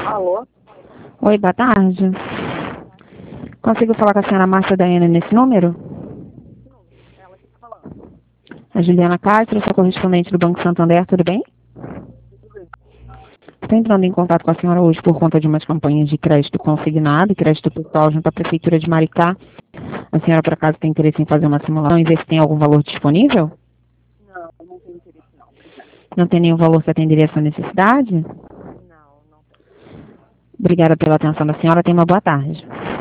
Alô? Oi, boa tarde. Consigo falar com a senhora Márcia Daiane nesse número? Ela que tá falando. A Juliana Castro, sou correspondente do Banco Santander, tudo bem? Tudo bem. Estou entrando em contato com a senhora hoje por conta de umas campanhas de crédito consignado e crédito pessoal junto à Prefeitura de Maricá. A senhora, por acaso, tem interesse em fazer uma simulação e ver se tem algum valor disponível? Não, não tenho interesse não. Obrigada. Não tem nenhum valor que atenderia a sua necessidade? Não, não tenho. Obrigada pela atenção da senhora, tenha uma boa tarde.